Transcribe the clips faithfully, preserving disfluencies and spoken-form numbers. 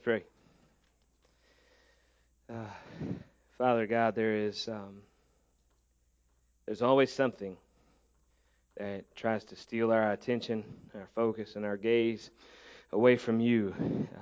Pray. Uh, Father God, there is um, there's always something that tries to steal our attention, our focus, and our gaze away from you,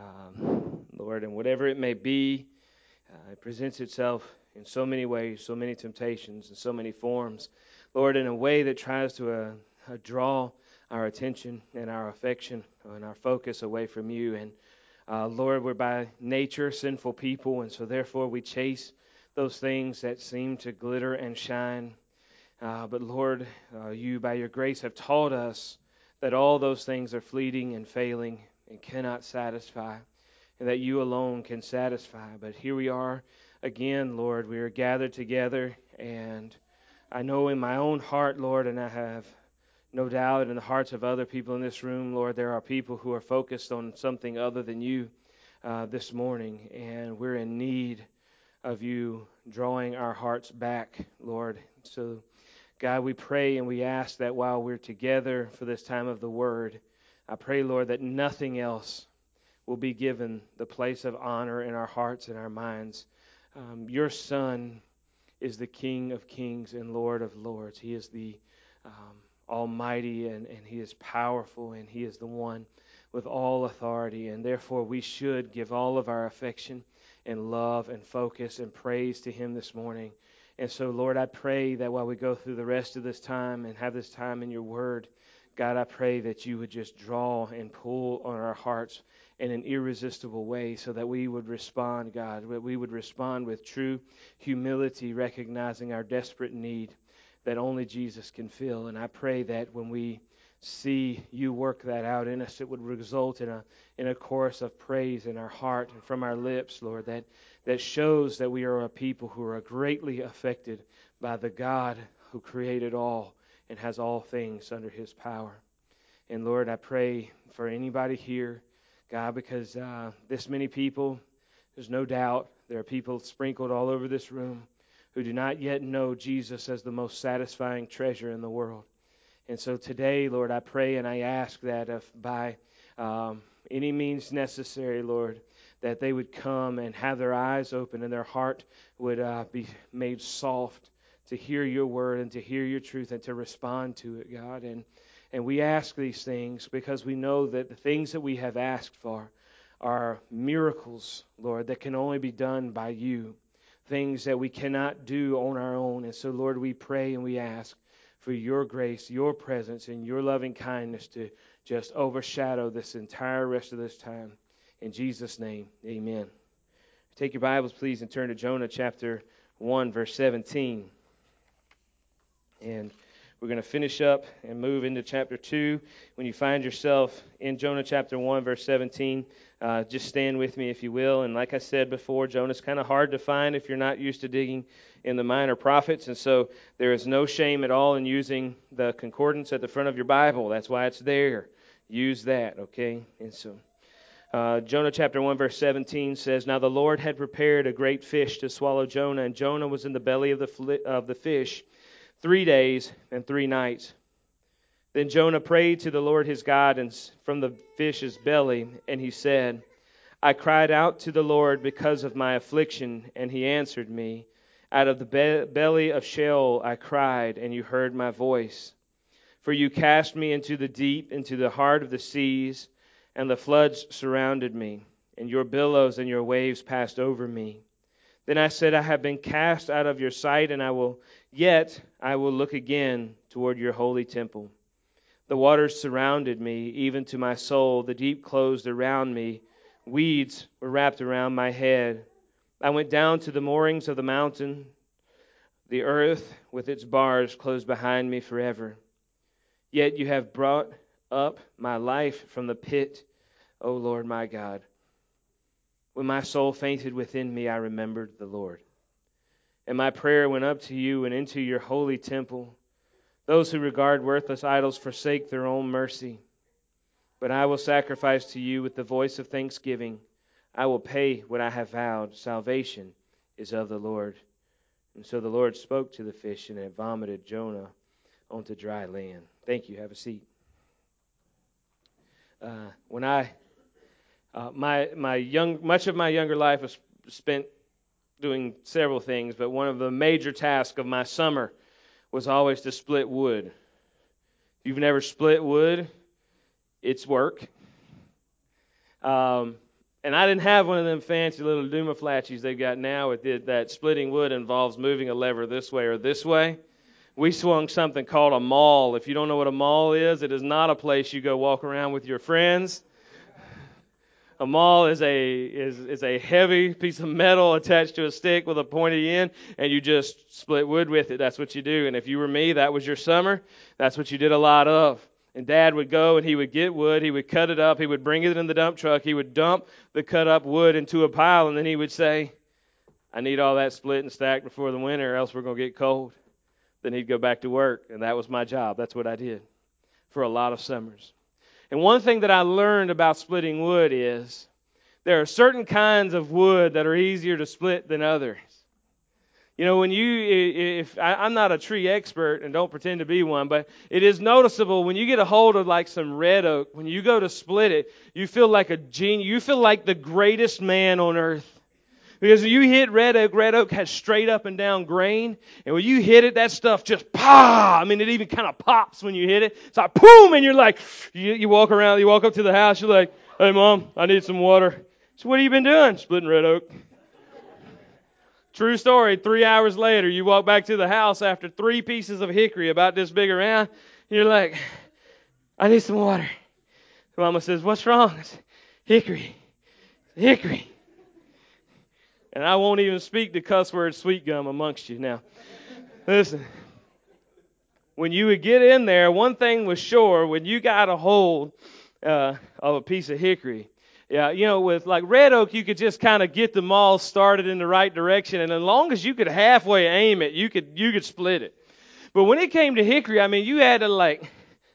um, Lord. And whatever it may be, uh, it presents itself in so many ways, so many temptations, and so many forms, Lord, in a way that tries to uh, uh, draw our attention and our affection and our focus away from you. And Uh, Lord, we're by nature sinful people, and so therefore we chase those things that seem to glitter and shine. Uh, but Lord, uh, you by your grace have taught us that all those things are fleeting and failing and cannot satisfy, and that you alone can satisfy. But here we are again, Lord. We are gathered together, and I know in my own heart, Lord, and I have no doubt in the hearts of other people in this room, Lord, there are people who are focused on something other than you uh, this morning, and we're in need of you drawing our hearts back, Lord. So, God, we pray and we ask that while we're together for this time of the Word, I pray, Lord, that nothing else will be given the place of honor in our hearts and our minds. Um, your Son is the King of kings and Lord of lords. He is the um, Almighty, and, and He is powerful, and He is the one with all authority. And therefore, we should give all of our affection and love and focus and praise to Him this morning. And so, Lord, I pray that while we go through the rest of this time and have this time in your word, God, I pray that you would just draw and pull on our hearts in an irresistible way so that we would respond, God, that we would respond with true humility, recognizing our desperate need that only Jesus can fill. And I pray that when we see you work that out in us, it would result in a in a chorus of praise in our heart and from our lips, Lord, that, that shows that we are a people who are greatly affected by the God who created all and has all things under His power. And Lord, I pray for anybody here, God, because uh, this many people, there's no doubt there are people sprinkled all over this room who do not yet know Jesus as the most satisfying treasure in the world. And so today, Lord, I pray and I ask that if by um, any means necessary, Lord, that they would come and have their eyes open and their heart would uh, be made soft to hear your word and to hear your truth and to respond to it, God. And and we ask these things because we know that the things that we have asked for are miracles, Lord, that can only be done by you, things that we cannot do on our own. And so, Lord, we pray and we ask for your grace, your presence, and your loving kindness to just overshadow this entire rest of this time. In Jesus' name, amen. Take your Bibles, please, and turn to Jonah chapter one, verse seventeen. And we're going to finish up and move into chapter two. When you find yourself in Jonah chapter one, verse seventeen, uh, just stand with me if you will. And like I said before, Jonah's kind of hard to find if you're not used to digging in the minor prophets. And so there is no shame at all in using the concordance at the front of your Bible. That's why it's there. Use that, okay? And so uh, Jonah chapter one, verse seventeen says, "Now the Lord had prepared a great fish to swallow Jonah, and Jonah was in the belly of the fli- of the fish three days and three nights. Then Jonah prayed to the Lord his God and from the fish's belly, and he said, I cried out to the Lord because of my affliction, and he answered me. Out of the be- belly of Sheol I cried, and you heard my voice. For you cast me into the deep, into the heart of the seas, and the floods surrounded me, and your billows and your waves passed over me. Then I said, I have been cast out of your sight, and I will yet I will look again toward your holy temple. The waters surrounded me, even to my soul. The deep closed around me. Weeds were wrapped around my head. I went down to the moorings of the mountain. The earth with its bars closed behind me forever. Yet you have brought up my life from the pit, O Lord my God. When my soul fainted within me, I remembered the Lord. And my prayer went up to you and into your holy temple. Those who regard worthless idols forsake their own mercy. But I will sacrifice to you with the voice of thanksgiving. I will pay what I have vowed. Salvation is of the Lord. And so the Lord spoke to the fish, and it vomited Jonah onto dry land. Thank you. Have a seat. Uh, when I Uh, my my young much of my younger life was spent doing several things, but one of the major tasks of my summer was always to split wood. If you've never split wood, it's work. Um, and I didn't have one of them fancy little Duma flatchies they've got now with it, that splitting wood involves moving a lever this way or this way. We swung something called a maul. If you don't know what a maul is, it is not a place you go walk around with your friends. A maul is a is is a heavy piece of metal attached to a stick with a pointy end, and you just split wood with it. That's what you do. And if you were me, that was your summer. That's what you did a lot of. And Dad would go and he would get wood, he would cut it up, he would bring it in the dump truck, he would dump the cut up wood into a pile, and then he would say, I need all that split and stacked before the winter, or else we're going to get cold. Then he'd go back to work, and that was my job. That's what I did for a lot of summers. And one thing that I learned about splitting wood is there are certain kinds of wood that are easier to split than others. You know, when you, if I, I'm not a tree expert and don't pretend to be one, but it is noticeable when you get a hold of like some red oak, when you go to split it, you feel like a genius. You feel like the greatest man on earth. Because when you hit red oak, red oak has straight up and down grain. And when you hit it, that stuff just pah! I mean, it even kind of pops when you hit it. It's like boom! And you're like, you, you walk around, you walk up to the house, you're like, hey, Mom, I need some water. So what have you been doing? Splitting red oak. True story. Three hours later, you walk back to the house after three pieces of hickory about this big around. You're like, I need some water. Mama says, what's wrong? I said, hickory. Hickory. And I won't even speak the cuss word sweet gum amongst you. Now, listen. When you would get in there, one thing was sure, when you got a hold uh, of a piece of hickory, yeah, you know, with like red oak, you could just kind of get the maul started in the right direction, and as long as you could halfway aim it, you could you could split it. But when it came to hickory, I mean, you had to like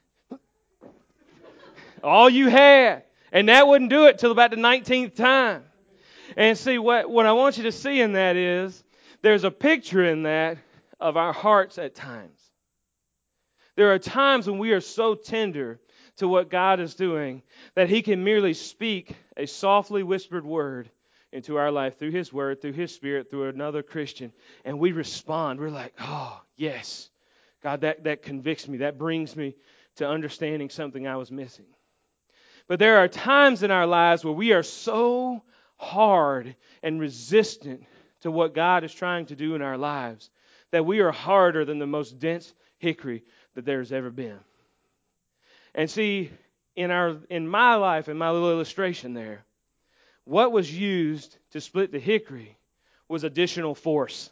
all you had, and that wouldn't do it till about the nineteenth time. And see, what, what I want you to see in that is there's a picture in that of our hearts at times. There are times when we are so tender to what God is doing that He can merely speak a softly whispered word into our life through His Word, through His Spirit, through another Christian, and we respond. We're like, oh, yes. God, that, that convicts me. That brings me to understanding something I was missing. But there are times in our lives where we are so hard and resistant to what God is trying to do in our lives that we are harder than the most dense hickory that there's ever been. And see, in our in my life, in my little illustration there, what was used to split the hickory was additional force.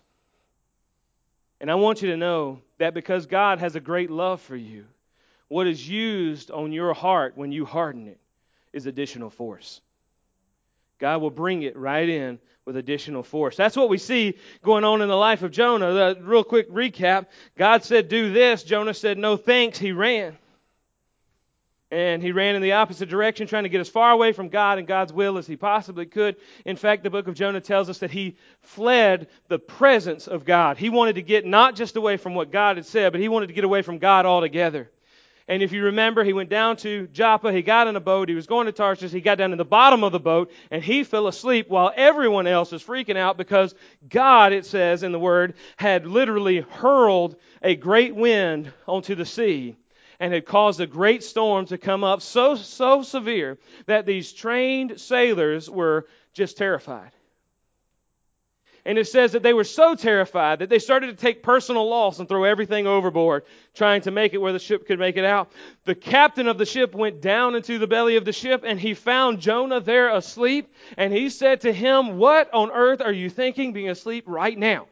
And I want you to know that because God has a great love for you, what is used on your heart when you harden it is additional force. God will bring it right in with additional force. That's what we see going on in the life of Jonah. The real quick recap. God said, do this. Jonah said, no thanks. He ran. And he ran in the opposite direction, trying to get as far away from God and God's will as he possibly could. In fact, the book of Jonah tells us that he fled the presence of God. He wanted to get not just away from what God had said, but he wanted to get away from God altogether. And if you remember, he went down to Joppa, he got in a boat, he was going to Tarshish, he got down to the bottom of the boat, and he fell asleep while everyone else was freaking out because God, it says in the Word, had literally hurled a great wind onto the sea and had caused a great storm to come up so, so severe that these trained sailors were just terrified. And it says that they were so terrified that they started to take personal loss and throw everything overboard, trying to make it where the ship could make it out. The captain of the ship went down into the belly of the ship, and he found Jonah there asleep. And he said to him, what on earth are you thinking being asleep right now?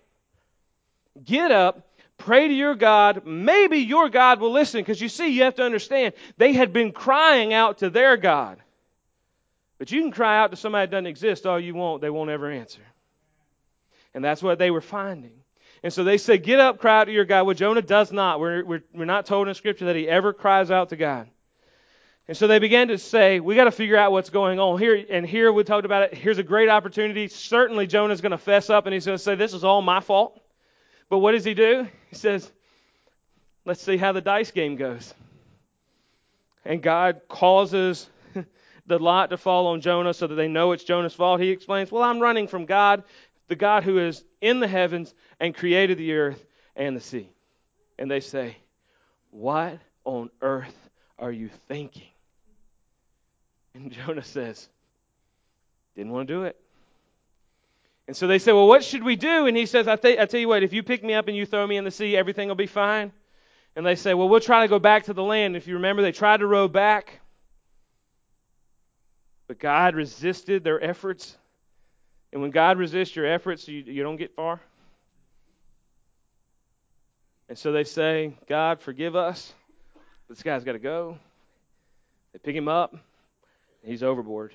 Get up, pray to your God. Maybe your God will listen. Because you see, you have to understand, they had been crying out to their God. But you can cry out to somebody that doesn't exist all you want. They won't ever answer. And that's what they were finding. And so they said, get up, cry out to your God. Well, Jonah does not. We're, we're, we're not told in Scripture that he ever cries out to God. And so they began to say, we got to figure out what's going on here. And here we talked about it. Here's a great opportunity. Certainly Jonah's going to fess up and he's going to say, this is all my fault. But what does he do? He says, let's see how the dice game goes. And God causes the lot to fall on Jonah so that they know it's Jonah's fault, he explains, well, I'm running from God, the God who is in the heavens and created the earth and the sea. And they say, what on earth are you thinking? And Jonah says, didn't want to do it. And so they say, well, what should we do? And he says, I, th- I tell you what, if you pick me up and you throw me in the sea, everything will be fine. And they say, well, we'll try to go back to the land. If you remember, they tried to row back. But God resisted their efforts. And when God resists your efforts, you, you don't get far. And so they say, God, forgive us. This guy's got to go. They pick him up. And he's overboard.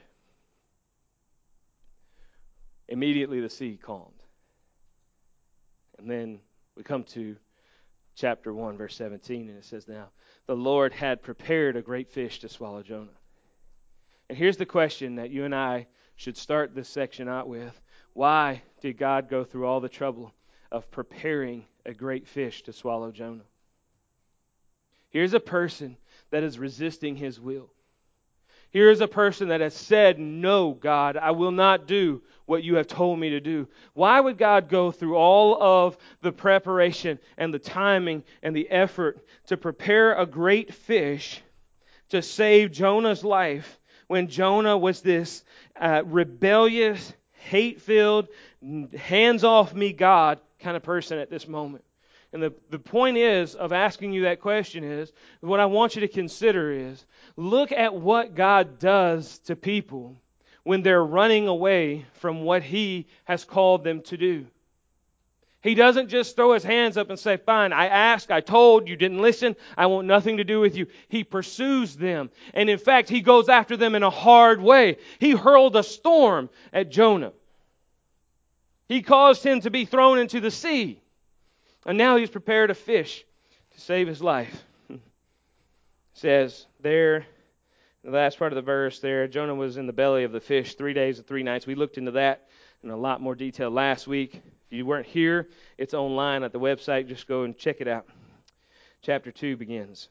Immediately the sea calmed. And then we come to chapter one, verse seventeen, and it says, now, the Lord had prepared a great fish to swallow Jonah. And here's the question that you and I should start this section out with. Why did God go through all the trouble of preparing a great fish to swallow Jonah? Here's a person that is resisting his will. Here is a person that has said, no, God, I will not do what you have told me to do. Why would God go through all of the preparation and the timing and the effort to prepare a great fish to save Jonah's life when Jonah was this uh, rebellious, hate-filled, hands-off-me God kind of person at this moment? And the, the point is of asking you that question is, what I want you to consider is, look at what God does to people when they're running away from what He has called them to do. He doesn't just throw His hands up and say, fine, I asked, I told, you didn't listen, I want nothing to do with you. He pursues them. And in fact, He goes after them in a hard way. He hurled a storm at Jonah. He caused him to be thrown into the sea. And now he's prepared a fish to save his life. It says there, in the last part of the verse there, Jonah was in the belly of the fish three days and three nights. We looked into that in a lot more detail last week. If you weren't here, it's online at the website. Just go and check it out. Chapter two begins.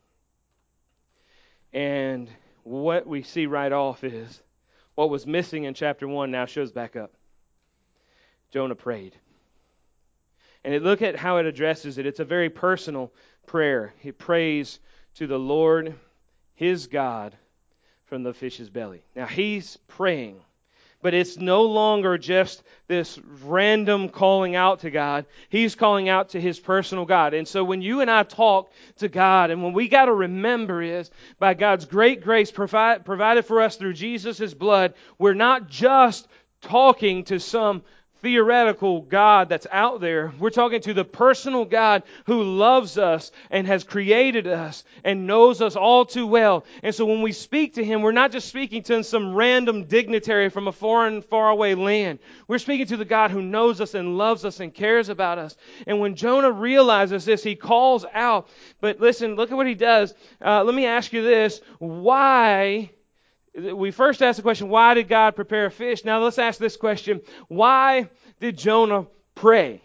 And what we see right off is what was missing in chapter one now shows back up. Jonah prayed. And it, look at how it addresses it. It's a very personal prayer. He prays to the Lord, his God, from the fish's belly. Now, he's praying. But it's no longer just this random calling out to God. He's calling out to his personal God. And so when you and I talk to God, and when we got to remember is, by God's great grace provide, provided for us through Jesus' blood, we're not just talking to some theoretical God that's out there. We're talking to the personal God who loves us and has created us and knows us all too well. And so when we speak to Him, we're not just speaking to some random dignitary from a foreign, faraway land. We're speaking to the God who knows us and loves us and cares about us. And when Jonah realizes this, he calls out. But listen, look at what he does. Uh, let me ask you this. Why... We first asked the question, why did God prepare a fish? Now let's ask this question, why did Jonah pray?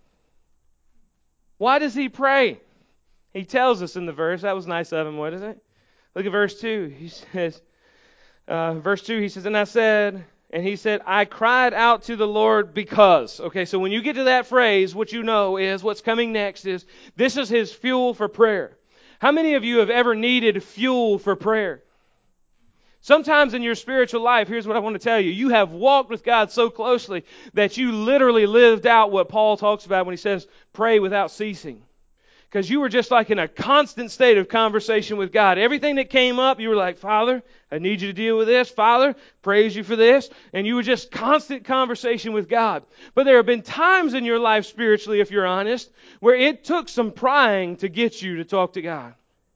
Why does he pray? He tells us in the verse. That was nice of him, what is it? Look at verse two. He says, uh, verse two, he says, and I said, and he said, I cried out to the Lord because. Okay, so when you get to that phrase, what you know is, what's coming next is, this is his fuel for prayer. How many of you have ever needed fuel for prayer? Sometimes in your spiritual life, here's what I want to tell you. You have walked with God so closely that you literally lived out what Paul talks about when he says, pray without ceasing. Because you were just like in a constant state of conversation with God. Everything that came up, you were like, Father, I need you to deal with this. Father, praise you for this. And you were just constant conversation with God. But there have been times in your life spiritually, if you're honest, where it took some prying to get you to talk to God.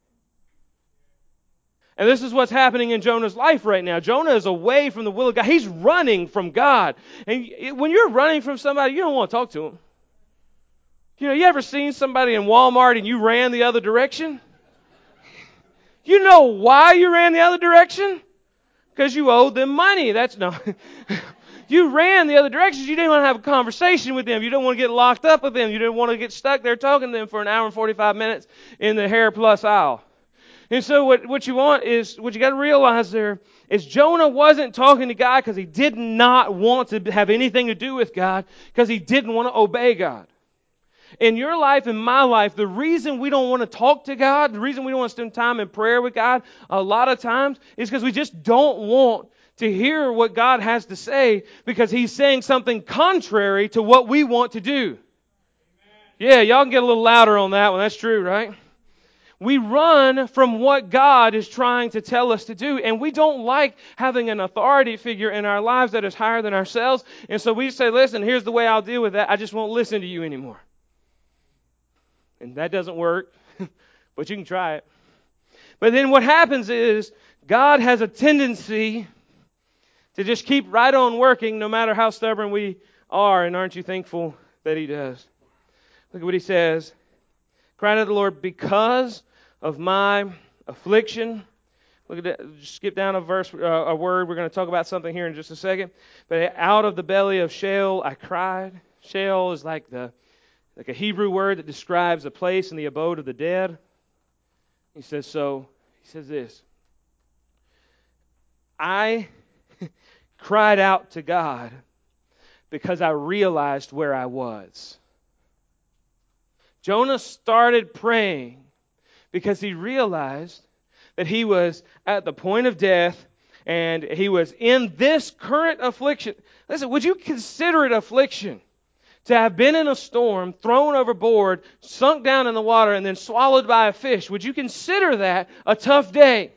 And this is what's happening in Jonah's life right now. Jonah is away from the will of God. He's running from God. And when you're running from somebody, you don't want to talk to them. You know, you ever seen somebody in Walmart and you ran the other direction? You know why you ran the other direction? Because you owed them money. That's no. You ran the other direction. You didn't want to have a conversation with them. You didn't want to get locked up with them. You didn't want to get stuck there talking to them for an hour and forty-five minutes in the Hair Plus aisle. And so what, what you want is, what you got to realize there is Jonah wasn't talking to God because he did not want to have anything to do with God, because he didn't want to obey God. In your life and my life, the reason we don't want to talk to God, the reason we don't want to spend time in prayer with God a lot of times is because we just don't want to hear what God has to say, because He's saying something contrary to what we want to do. Yeah, y'all can get a little louder on that one. That's true, right? We run from what God is trying to tell us to do, and we don't like having an authority figure in our lives that is higher than ourselves. And so we say, listen, here's the way I'll deal with that. I just won't listen to you anymore. And that doesn't work, but you can try it. But then what happens is God has a tendency to just keep right on working no matter how stubborn we are. And aren't you thankful that He does? Look at what He says. Cry to the Lord because of my affliction. Look at that. Just skip down a verse, uh, a word. We're going to talk about something here in just a second. But out of the belly of Sheol I cried. Sheol is like the like a Hebrew word that describes a place in the abode of the dead. He says so. He says this. I cried out to God because I realized where I was. Jonah started praying because he realized that he was at the point of death and he was in this current affliction. Listen, would you consider it affliction to have been in a storm, thrown overboard, sunk down in the water, and then swallowed by a fish? Would you consider that a tough day?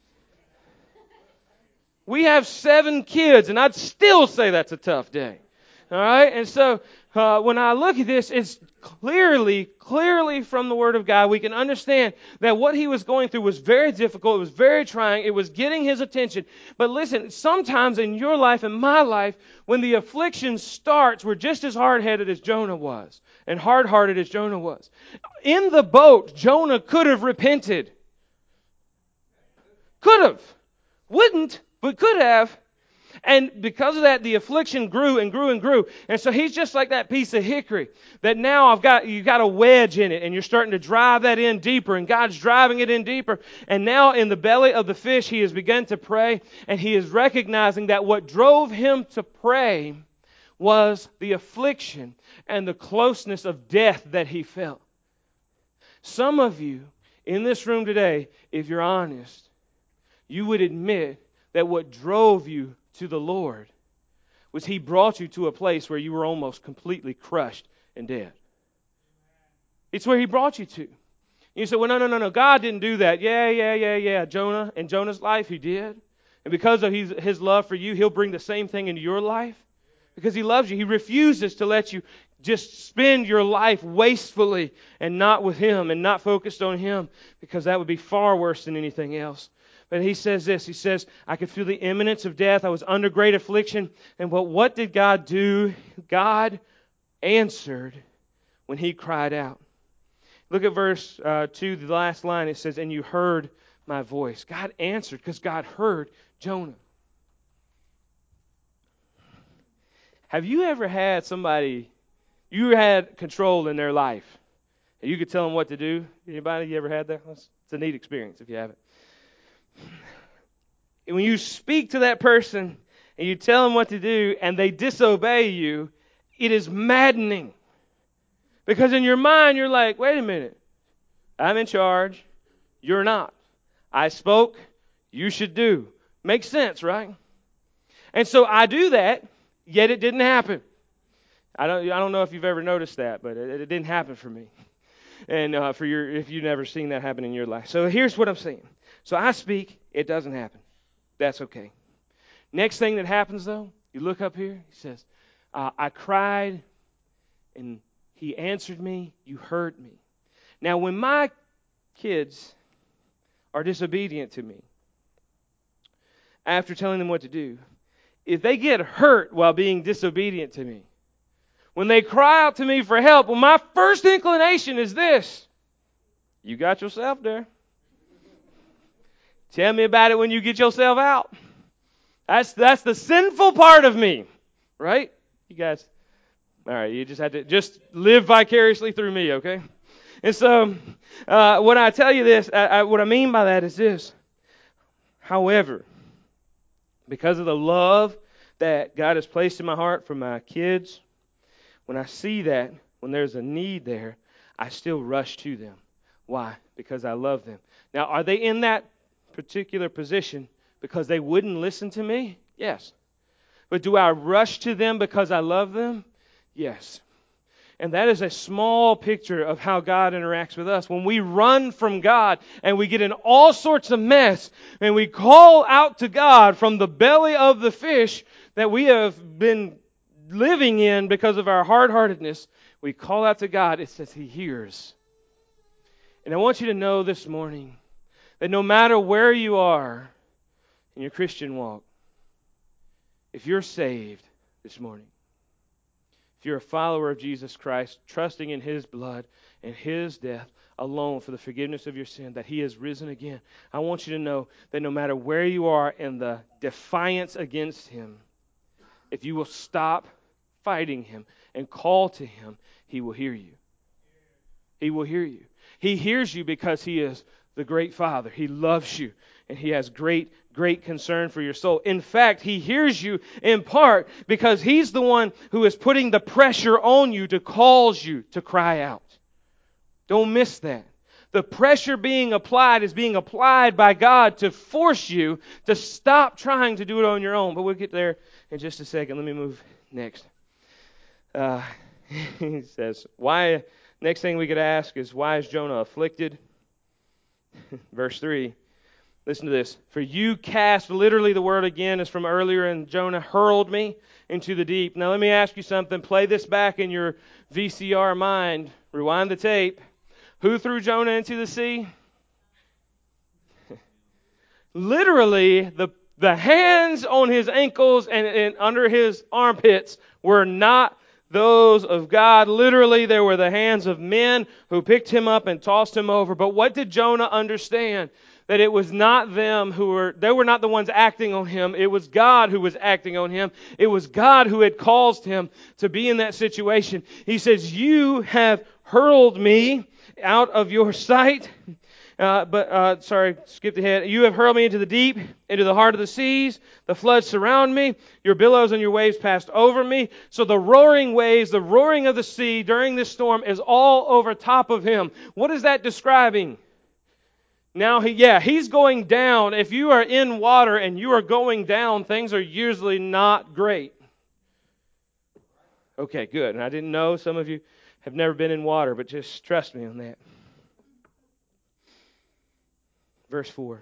We have seven kids, and I'd still say that's a tough day. All right? And so uh, when I look at this, it's clearly, clearly from the Word of God, we can understand that what he was going through was very difficult. It was very trying. It was getting his attention. But listen, sometimes in your life and my life, when the affliction starts, we're just as hard-headed as Jonah was and hard-hearted as Jonah was. In the boat, Jonah could have repented. Could have. Wouldn't, but could have. And because of that, the affliction grew and grew and grew. And so he's just like that piece of hickory that now I've got, you've got a wedge in it, and you're starting to drive that in deeper, and God's driving it in deeper. And now in the belly of the fish, he has begun to pray, and he is recognizing that what drove him to pray was the affliction and the closeness of death that he felt. Some of you in this room today, if you're honest, you would admit that what drove you to the Lord was He brought you to a place where you were almost completely crushed and dead. It's where He brought you to. You say, well, no, no, no, no, God didn't do that. Yeah, yeah, yeah, yeah. Jonah, in Jonah's life, He did. And because of his, his love for you, He'll bring the same thing into your life. Because He loves you. He refuses to let you just spend your life wastefully and not with Him and not focused on Him, because that would be far worse than anything else. But he says this, he says, I could feel the imminence of death. I was under great affliction. And what, what did God do? God answered when he cried out. Look at verse uh, two, the last line. It says, and you heard my voice. God answered because God heard Jonah. Have you ever had somebody, you had control in their life, and you could tell them what to do? Anybody, you ever had that? It's a neat experience if you haven't. And when you speak to that person and you tell them what to do and they disobey you, it is maddening. Because in your mind, you're like, wait a minute. I'm in charge. You're not. I spoke. You should do. Makes sense, right? And so I do that, yet it didn't happen. I don't, I don't know if you've ever noticed that, but it, it didn't happen for me. And uh, for your, if you've never seen that happen in your life. So here's what I'm saying. So I speak, it doesn't happen. That's okay. Next thing that happens, though, you look up here, he says, uh, I cried, and he answered me, you heard me. Now, when my kids are disobedient to me, after telling them what to do, if they get hurt while being disobedient to me, when they cry out to me for help, well, my first inclination is this. You got yourself there. Tell me about it when you get yourself out. That's that's the sinful part of me, right? You guys, all right, you just had to just live vicariously through me, okay? And so, uh, when I tell you this, I, I, what I mean by that is this. However, Because of the love that God has placed in my heart for my kids, when I see that, when there's a need there, I still rush to them. Why? Because I love them. Now, are they in that particular position because they wouldn't listen to me? Yes. But do I rush to them because I love them? Yes. And that is a small picture of how God interacts with us. When we run from God and we get in all sorts of mess and we call out to God from the belly of the fish that we have been living in because of our hard-heartedness, we call out to God. It says He hears. And I want you to know this morning that no matter where you are in your Christian walk, if you're saved this morning, if you're a follower of Jesus Christ, trusting in His blood and His death alone for the forgiveness of your sin, that He has risen again, I want you to know that no matter where you are in the defiance against Him, if you will stop fighting Him and call to Him, He will hear you. He will hear you. He hears you because He is the great Father. He loves you, and He has great, great concern for your soul. In fact, He hears you in part because He's the one who is putting the pressure on you to cause you to cry out. Don't miss that. The pressure being applied is being applied by God to force you to stop trying to do it on your own. But we'll get there in just a second. Let me move next. Uh, he says, why? Next thing we could ask is, why is Jonah afflicted? Verse three. Listen to this. For you cast, literally the word again is from earlier, and Jonah hurled me into the deep. Now let me ask you something. Play this back in your V C R mind. Rewind the tape. Who threw Jonah into the sea? Literally, the, the hands on his ankles and, and under his armpits were not those of God. Literally, they were the hands of men who picked him up and tossed him over. But what did Jonah understand? That it was not them who were, they were not the ones acting on him. It was God who was acting on him. It was God who had caused him to be in that situation. He says, you have hurled me out of your sight. Uh, but, uh, sorry, skipped ahead. You have hurled me into the deep, into the heart of the seas. The floods surround me. Your billows and your waves passed over me. So the roaring waves, the roaring of the sea during this storm is all over top of him. What is that describing? Now, he, yeah, he's going down. If you are in water and you are going down, things are usually not great. Okay, good. And I didn't know, some of you have never been in water, but just trust me on that. Verse four.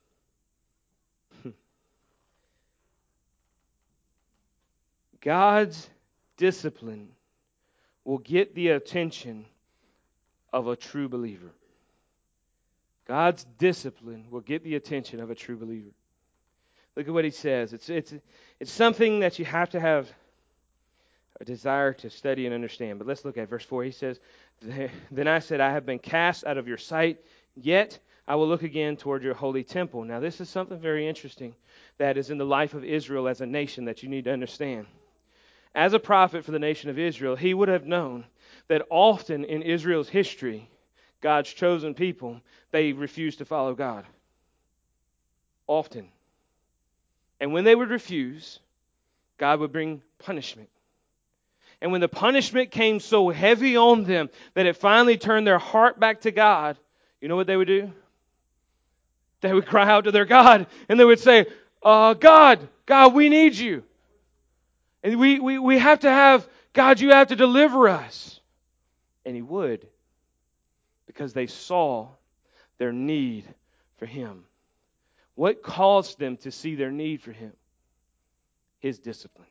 God's discipline will get the attention of a true believer. God's discipline will get the attention of a true believer. Look at what he says. It's, it's, it's something that you have to have a desire to study and understand. But let's look at verse four. He says, then I said, I have been cast out of your sight, yet I will look again toward your holy temple. Now, this is something very interesting that is in the life of Israel as a nation that you need to understand. As a prophet for the nation of Israel, he would have known that often in Israel's history, God's chosen people, they refused to follow God. Often. And when they would refuse, God would bring punishment. And when the punishment came so heavy on them that it finally turned their heart back to God, you know what they would do? They would cry out to their God and they would say, uh, God, God, we need you. And we, we, we have to have, God, you have to deliver us. And He would, because they saw their need for Him. What caused them to see their need for Him? His discipline.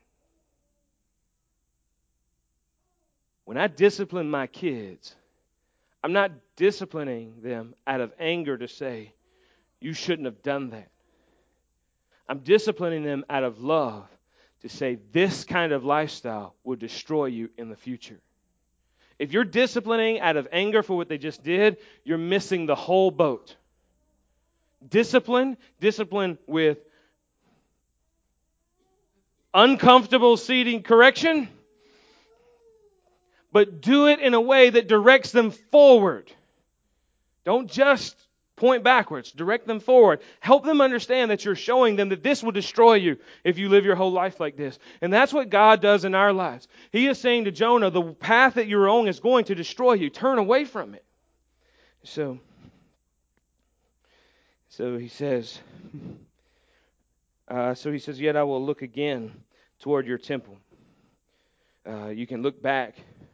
When I discipline my kids, I'm not disciplining them out of anger to say, you shouldn't have done that. I'm disciplining them out of love to say, this kind of lifestyle will destroy you in the future. If you're disciplining out of anger for what they just did, you're missing the whole boat. Discipline, discipline with uncomfortable seating correction, but do it in a way that directs them forward. Don't just Point backwards. Direct them forward. Help them understand that you're showing them that this will destroy you if you live your whole life like this. And that's what God does in our lives. He is saying to Jonah, the path that you're on is going to destroy you. Turn away from it. So, so he says, uh, so he says, yet I will look again toward your temple. Uh, you can look back.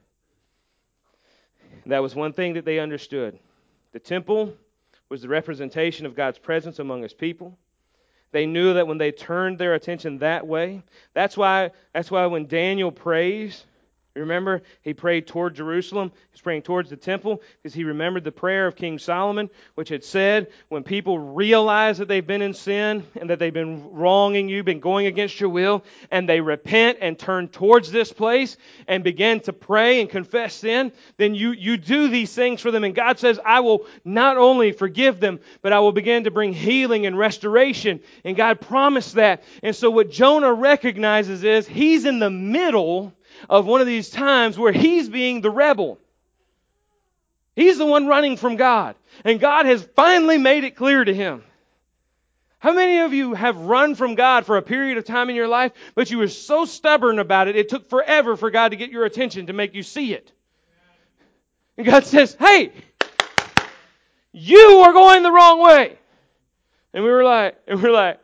That was one thing that they understood. The temple was the representation of God's presence among His people. They knew that when they turned their attention that way, that's why, that's why when Daniel prays, remember, he prayed toward Jerusalem. He's praying towards the temple because he remembered the prayer of King Solomon, which had said, when people realize that they've been in sin and that they've been wronging you, been going against your will, and they repent and turn towards this place and begin to pray and confess sin, then you, you do these things for them. And God says, I will not only forgive them, but I will begin to bring healing and restoration. And God promised that. And so what Jonah recognizes is he's in the middle of one of these times where he's being the rebel. He's the one running from God. And God has finally made it clear to him. How many of you have run from God for a period of time in your life, but you were so stubborn about it, it took forever for God to get your attention to make you see it? And God says, hey, you are going the wrong way. And we were like, and we we're like,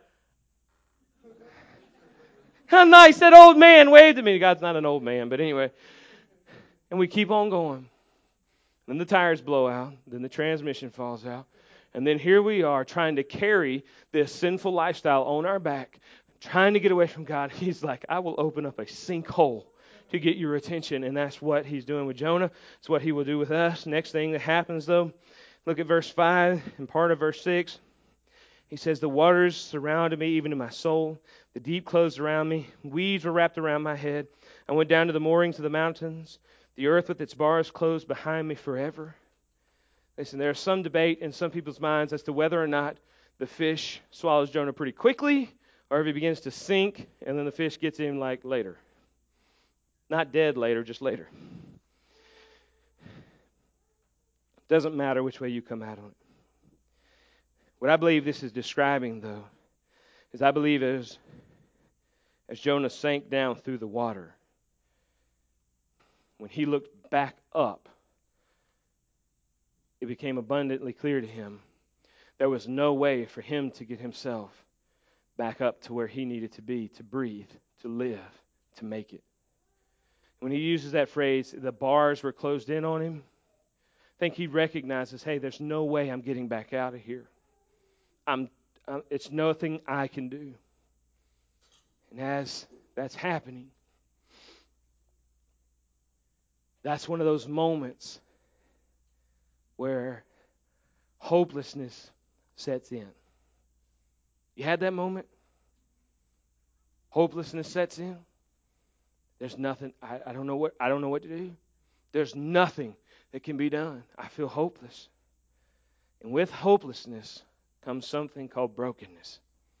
how nice that old man waved at me. God's not an old man, but anyway. And we keep on going. Then the tires blow out. Then the transmission falls out. And then here we are trying to carry this sinful lifestyle on our back, trying to get away from God. He's like, I will open up a sinkhole to get your attention. And that's what He's doing with Jonah. It's what He will do with us. Next thing that happens, though, look at verse five and part of verse six. He says, the waters surrounded me, even to my soul. The deep closed around me. Weeds were wrapped around my head. I went down to the moorings of the mountains. The earth with its bars closed behind me forever. Listen, there's some debate in some people's minds as to whether or not the fish swallows Jonah pretty quickly, or if he begins to sink, and then the fish gets him like later. Not dead later, just later. Doesn't matter which way you come out on it. What I believe this is describing, though, is I believe as, as Jonah sank down through the water, when he looked back up, it became abundantly clear to him there was no way for him to get himself back up to where he needed to be, to breathe, to live, to make it. When he uses that phrase, the bars were closed in on him, I think he recognizes, hey, there's no way I'm getting back out of here. I'm, I'm, it's nothing I can do. And as that's happening, that's one of those moments where hopelessness sets in. You had that moment? Hopelessness sets in. There's nothing, I, I don't know what I don't know what to do. There's nothing that can be done. I feel hopeless. And with hopelessness comes something called brokenness.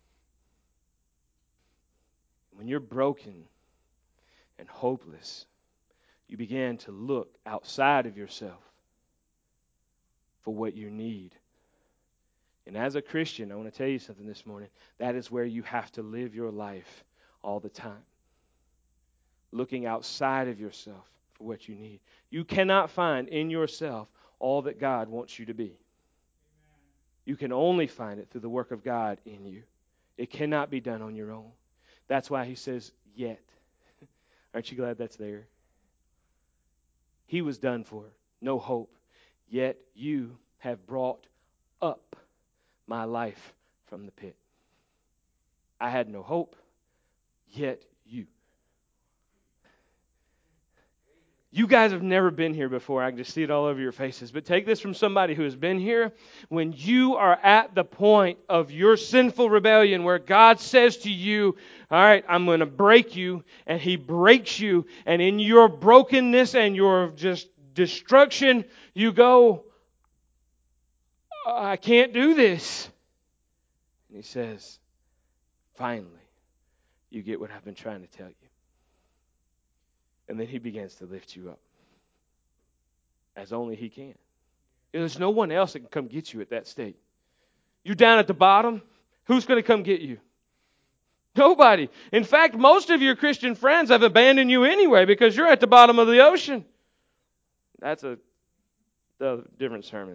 When you're broken and hopeless, you begin to look outside of yourself for what you need. And as a Christian, I want to tell you something this morning. That is where you have to live your life all the time. Looking outside of yourself for what you need. You cannot find in yourself all that God wants you to be. You can only find it through the work of God in you. It cannot be done on your own. That's why He says, yet. Aren't you glad that's there? He was done for. No hope. Yet you have brought up my life from the pit. I had no hope. Yet you. You guys have never been here before. I can just see it all over your faces. But take this from somebody who has been here. When you are at the point of your sinful rebellion where God says to you, all right, I'm going to break you, and He breaks you, and in your brokenness and your just destruction, you go, I can't do this. And He says, finally, you get what I've been trying to tell you. And then He begins to lift you up. As only He can. There's no one else that can come get you at that state. You're down at the bottom. Who's going to come get you? Nobody. In fact, most of your Christian friends have abandoned you anyway because you're at the bottom of the ocean. That's a, a different sermon.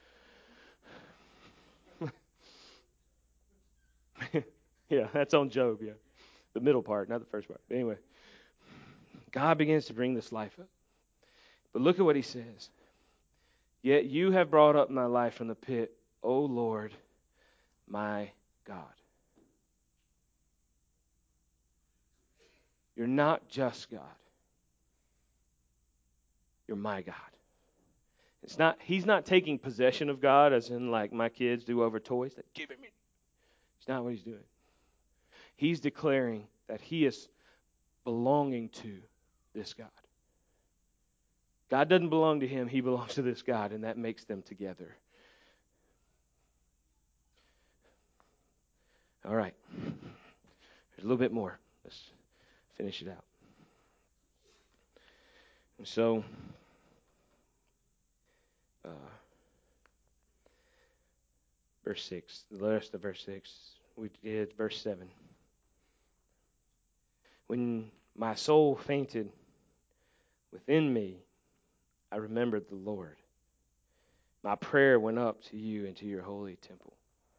Yeah, that's on Job, yeah. The middle part, not the first part. But anyway, God begins to bring this life up. But look at what he says. Yet you have brought up my life from the pit, O Lord, my God. You're not just God. You're my God. It's not. He's not taking possession of God as in like my kids do over toys. That give it me. It's not what he's doing. He's declaring that he is belonging to this God. God doesn't belong to him. He belongs to this God, and that makes them together. All right. There's a little bit more. Let's finish it out. And so, uh, verse six, the rest of verse six, we did verse seven. When my soul fainted within me, I remembered the Lord. My prayer went up to you into your holy temple.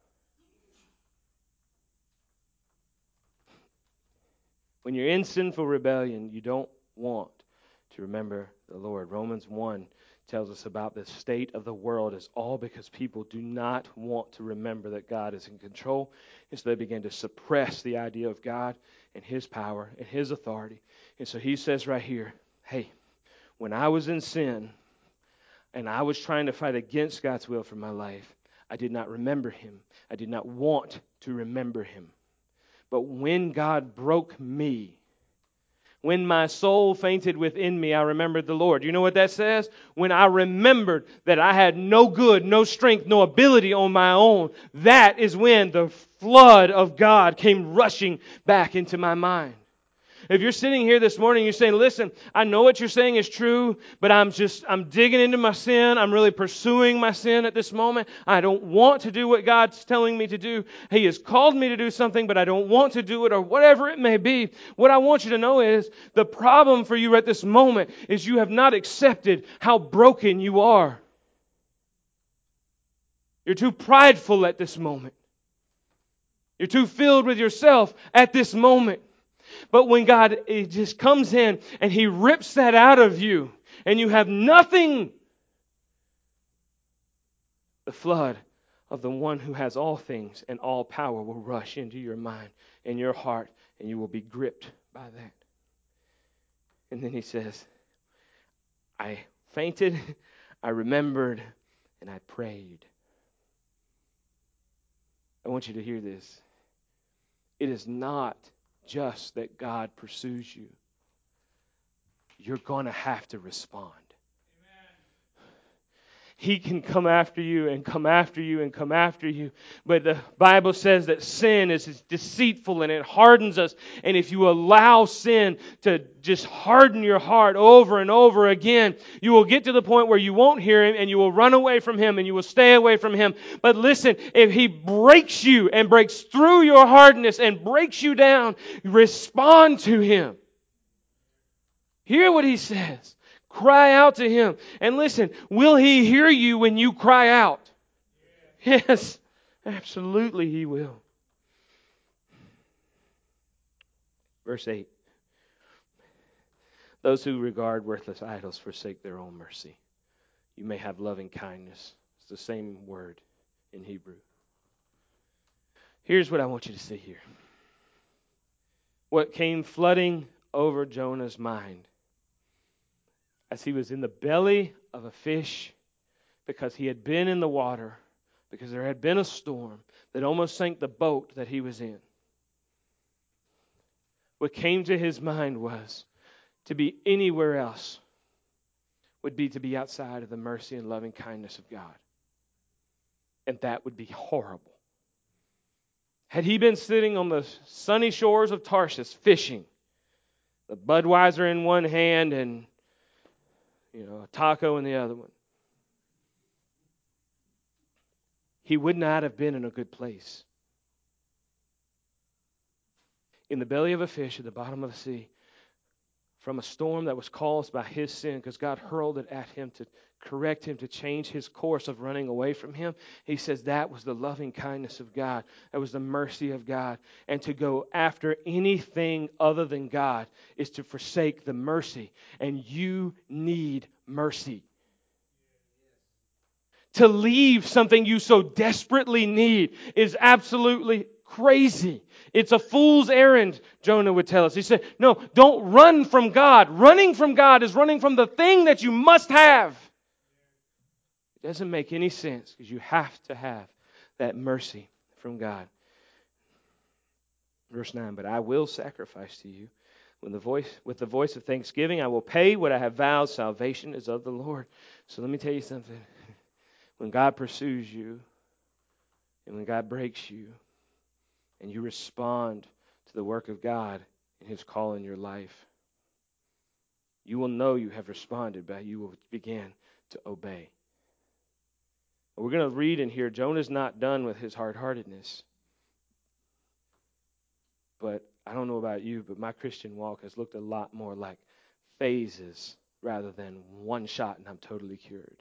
When you're in sinful rebellion, you don't want to remember the Lord. Romans one tells us about the state of the world is all because people do not want to remember that God is in control. And so they begin to suppress the idea of God and his power and his authority. And so he says right here, hey, when I was in sin and I was trying to fight against God's will for my life, I did not remember him. I did not want to remember him. But when God broke me, when my soul fainted within me, I remembered the Lord. You know what that says? When I remembered that I had no good, no strength, no ability on my own, that is when the flood of God came rushing back into my mind. If you're sitting here this morning, you're saying, listen, I know what you're saying is true, but I'm just, I'm digging into my sin. I'm really pursuing my sin at this moment. I don't want to do what God's telling me to do. He has called me to do something, but I don't want to do it, or whatever it may be. What I want you to know is the problem for you at this moment is you have not accepted how broken you are. You're too prideful at this moment. You're too filled with yourself at this moment. But when God it just comes in and He rips that out of you and you have nothing, the flood of the one who has all things and all power will rush into your mind and your heart, and you will be gripped by that. And then He says, I fainted, I remembered, and I prayed. I want you to hear this. It is not just that God pursues you. You're going to have to respond. Amen. He can come after you and come after you and come after you. But the Bible says that sin is deceitful and it hardens us. And if you allow sin to just harden your heart over and over again, you will get to the point where you won't hear Him and you will run away from Him and you will stay away from Him. But listen, if He breaks you and breaks through your hardness and breaks you down, respond to Him. Hear what He says. Cry out to Him. And listen, will He hear you when you cry out? Yes, absolutely He will. Verse eight. Those who regard worthless idols forsake their own mercy. You may have loving kindness. It's the same word in Hebrew. Here's what I want you to see here. What came flooding over Jonah's mind as he was in the belly of a fish, because he had been in the water, because there had been a storm that almost sank the boat that he was in. What came to his mind was to be anywhere else would be to be outside of the mercy and loving kindness of God. And that would be horrible. Had he been sitting on the sunny shores of Tarshish fishing, the Budweiser in one hand and you know, a taco in the other one, he would not have been in a good place. In the belly of a fish at the bottom of the sea, from a storm that was caused by his sin, because God hurled it at him to correct him, to change his course of running away from him. He says that was the loving kindness of God. That was the mercy of God. And to go after anything other than God is to forsake the mercy. And you need mercy. To leave something you so desperately need is absolutely crazy. It's a fool's errand, Jonah would tell us. He said, no, don't run from God. Running from God is running from the thing that you must have. It doesn't make any sense because you have to have that mercy from God. Verse nine, but I will sacrifice to you. When the voice, with the voice of thanksgiving, I will pay what I have vowed. Salvation is of the Lord. So let me tell you something. When God pursues you, and when God breaks you, and you respond to the work of God and His call in your life, you will know you have responded, but you will begin to obey. We're going to read in here, Jonah's not done with his hard-heartedness. But I don't know about you, but my Christian walk has looked a lot more like phases rather than one shot and I'm totally cured.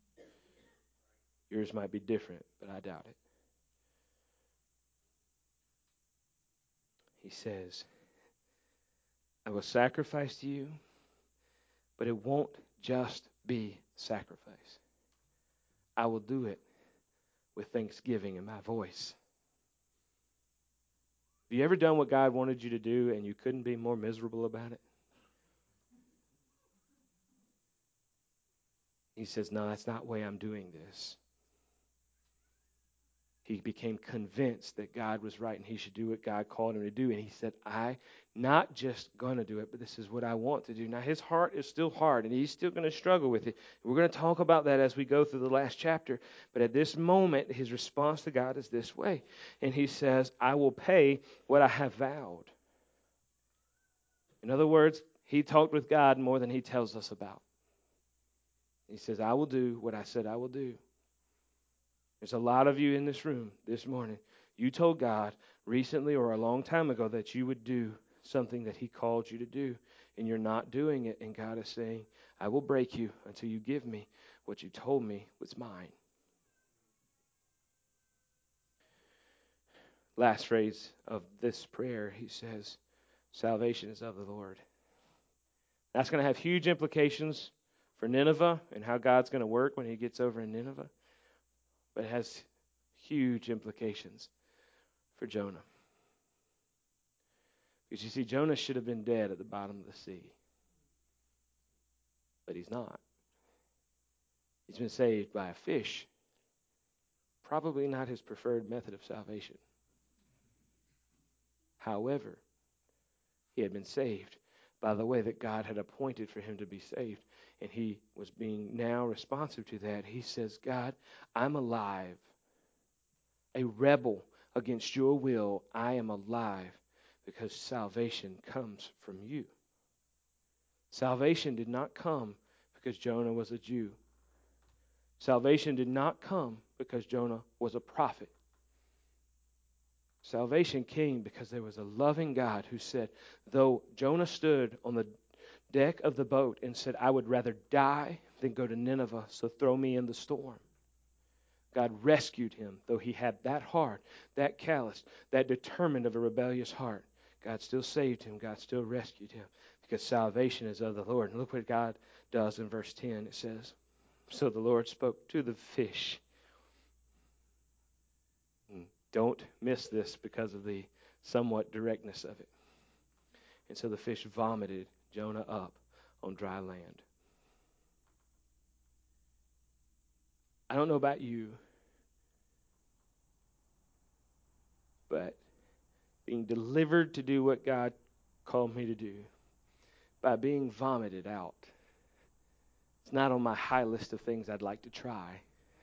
Yours might be different, but I doubt it. He says, I will sacrifice to you, but it won't just be sacrifice. I will do it with thanksgiving in my voice. Have you ever done what God wanted you to do and you couldn't be more miserable about it? He says, no, that's not the way I'm doing this. He became convinced that God was right and he should do what God called him to do. And he said, I'm not just going to do it, but this is what I want to do. Now, his heart is still hard and he's still going to struggle with it. We're going to talk about that as we go through the last chapter. But at this moment, his response to God is this way. And he says, I will pay what I have vowed. In other words, he talked with God more than he tells us about. He says, I will do what I said I will do. There's a lot of you in this room this morning. You told God recently or a long time ago that you would do something that he called you to do, and you're not doing it. And God is saying, I will break you until you give me what you told me was mine. Last phrase of this prayer, he says, salvation is of the Lord. That's going to have huge implications for Nineveh and how God's going to work when he gets over in Nineveh. But it has huge implications for Jonah. Because you see, Jonah should have been dead at the bottom of the sea. But he's not. He's been saved by a fish. Probably not his preferred method of salvation. However, he had been saved by the way that God had appointed for him to be saved. And he was being now responsive to that. He says, God, I'm alive. A rebel against your will, I am alive because salvation comes from you. Salvation did not come because Jonah was a Jew. Salvation did not come because Jonah was a prophet. Salvation came because there was a loving God who said, though Jonah stood on the deck of the boat and said, I would rather die than go to Nineveh, so throw me in the storm. God rescued him, though he had that hard, that callous, that determined of a rebellious heart. God still saved him. God still rescued him because salvation is of the Lord. And look what God does in verse ten. It says, so the Lord spoke to the fish. And don't miss this because of the somewhat directness of it. And so the fish vomited Jonah up on dry land. I don't know about you, but being delivered to do what God called me to do by being vomited out, it's not on my high list of things I'd like to try.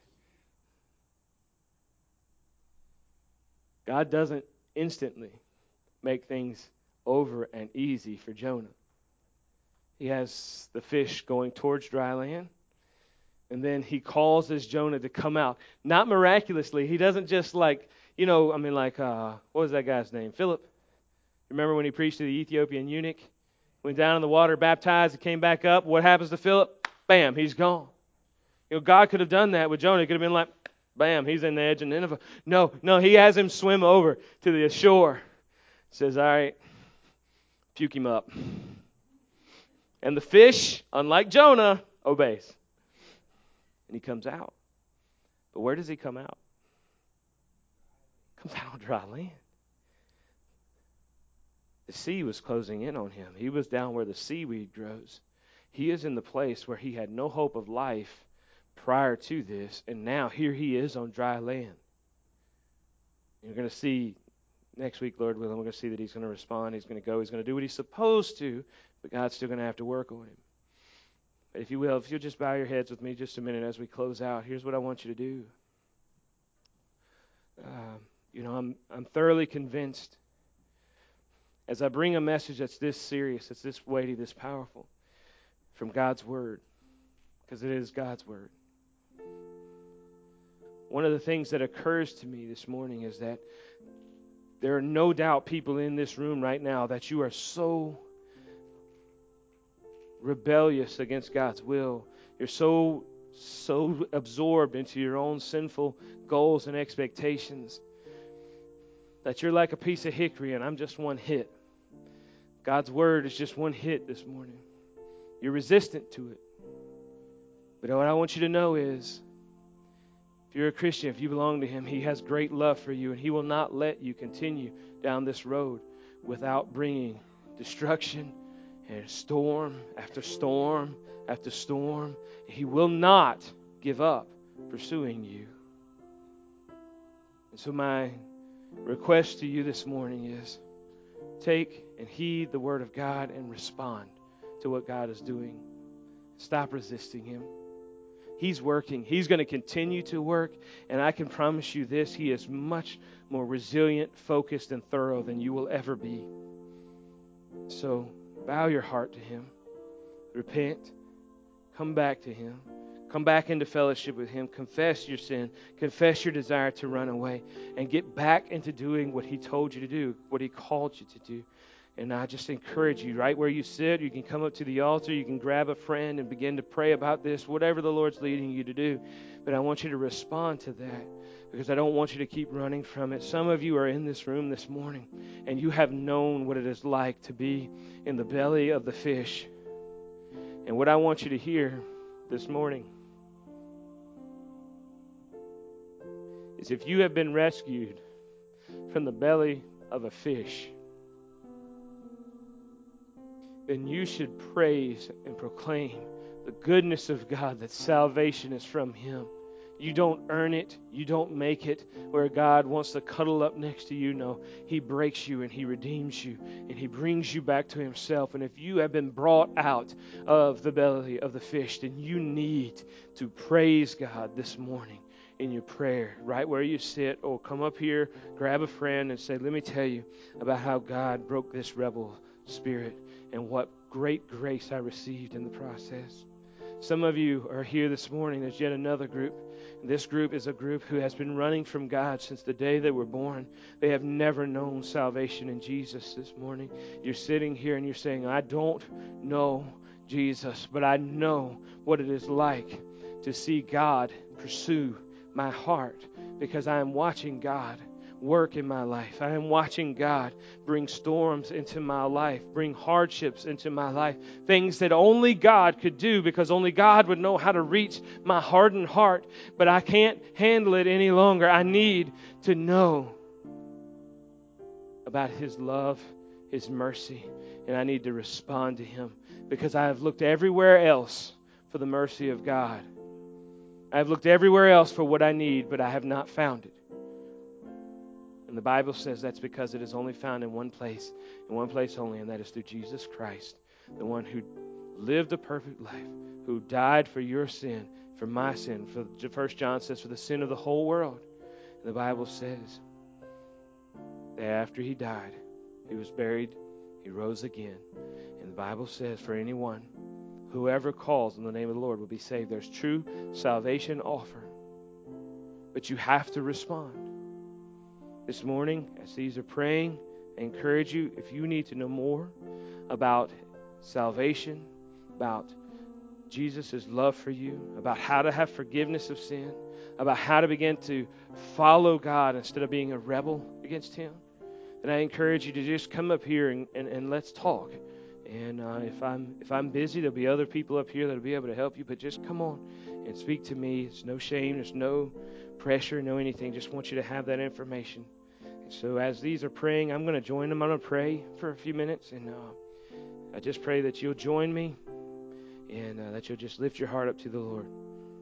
God doesn't instantly make things over and easy for Jonah. He has the fish going towards dry land, And then he causes Jonah to come out. Not miraculously. He doesn't just like, you know, I mean like, uh, what was that guy's name? Philip. Remember when he preached to the Ethiopian eunuch? Went down in the water, baptized, and came back up. What happens to Philip? Bam, he's gone. You know, God could have done that with Jonah. He could have been like, bam, he's in the edge of Nineveh. No, no, he has him swim over to the shore. Says, all right, puke him up. And the fish, unlike Jonah, obeys. And he comes out. But where does he come out? Comes out on dry land. The sea was closing in on him. He was down where the seaweed grows. He is in the place where he had no hope of life prior to this, and now here he is on dry land. You're going to see next week, Lord willing, we're going to see that he's going to respond. He's going to go. He's going to do what he's supposed to, but God's still going to have to work on him. But if you will, if you'll just bow your heads with me just a minute as we close out, here's what I want you to do. Uh, you know, I'm I'm thoroughly convinced as I bring a message that's this serious, that's this weighty, this powerful, from God's Word, because it is God's Word. One of the things that occurs to me this morning is that there are no doubt people in this room right now that you are so rebellious against God's will. You're so, so absorbed into your own sinful goals and expectations that you're like a piece of hickory and I'm just one hit. God's Word is just one hit this morning. You're resistant to it. But what I want you to know is, if you're a Christian, if you belong to Him, He has great love for you, and He will not let you continue down this road without bringing destruction and storm after storm after storm. He will not give up pursuing you. And so my request to you this morning is, take and heed the Word of God and respond to what God is doing. Stop resisting Him. He's working. He's going to continue to work. And I can promise you this, He is much more resilient, focused, and thorough than you will ever be. So bow your heart to Him. Repent. Come back to Him. Come back into fellowship with Him. Confess your sin. Confess your desire to run away. And get back into doing what He told you to do, what He called you to do. And I just encourage you, right where you sit, you can come up to the altar, you can grab a friend and begin to pray about this, whatever the Lord's leading you to do. But I want you to respond to that, because I don't want you to keep running from it. Some of you are in this room this morning, and you have known what it is like to be in the belly of the fish. And what I want you to hear this morning is, if you have been rescued from the belly of a fish, then you should praise and proclaim the goodness of God, that salvation is from Him. You don't earn it. You don't make it where God wants to cuddle up next to you. No, He breaks you and He redeems you and He brings you back to Himself. And if you have been brought out of the belly of the fish, then you need to praise God this morning in your prayer, right where you sit, or come up here, grab a friend and say, let me tell you about how God broke this rebel spirit and what great grace I received in the process. Some of you are here this morning. There's yet another group. This group is a group who has been running from God since the day they were born. They have never known salvation in Jesus this morning. You're sitting here and you're saying, I don't know Jesus, but I know what it is like to see God pursue my heart, because I am watching God work in my life. I am watching God bring storms into my life, bring hardships into my life, things that only God could do, because only God would know how to reach my hardened heart. But I can't handle it any longer. I need to know about His love, His mercy, and I need to respond to Him, because I have looked everywhere else for the mercy of God. I have looked everywhere else for what I need, but I have not found it. And the Bible says that's because it is only found in one place, in one place only, and that is through Jesus Christ, the one who lived a perfect life, who died for your sin, for my sin. For First John says, for the sin of the whole world. And the Bible says that after He died, He was buried, He rose again. And the Bible says, for anyone whoever calls on the name of the Lord will be saved. There's true salvation offered. But you have to respond. This morning, as these are praying, I encourage you, if you need to know more about salvation, about Jesus' love for you, about how to have forgiveness of sin, about how to begin to follow God instead of being a rebel against Him, then I encourage you to just come up here and, and, and let's talk. And uh, if I'm if I'm busy, there'll be other people up here that'll be able to help you. But just come on and speak to me. It's no shame. There's no pressure, no anything. Just want you to have that information. And so as these are praying, I'm going to join them. I'm going to pray for a few minutes. And uh, I just pray that you'll join me and uh, that you'll just lift your heart up to the Lord.